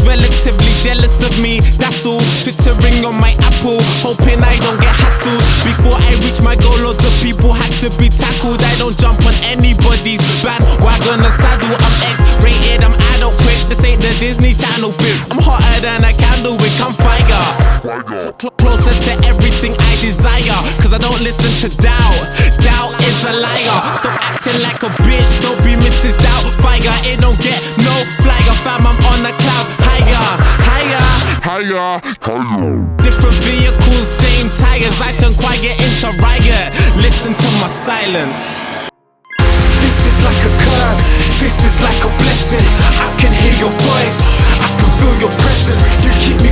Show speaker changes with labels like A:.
A: relatively jealous of me, that's all. Twittering on my Apple, hoping I don't get hassled. Before I reach my goal, loads of people had to be tackled. I don't jump on anybody's bandwagon or saddle. I'm X-rated, I'm adult quick. This ain't the Disney Channel bit. I'm hotter than a candle wick, I'm fire. Closer to everything I desire, cause I don't listen to doubt. Doubt is a liar. Stop acting like a bitch, don't be Mrs. Doubtfire. It don't get no flyer, fam, I'm on a cloud. Higher, higher,
B: Higher, higher.
A: different vehicles, same tires. I turn quiet into riot. Listen to my silence. This is like a curse, this is like a blessing. I can hear your voice, I can feel your presence. You keep me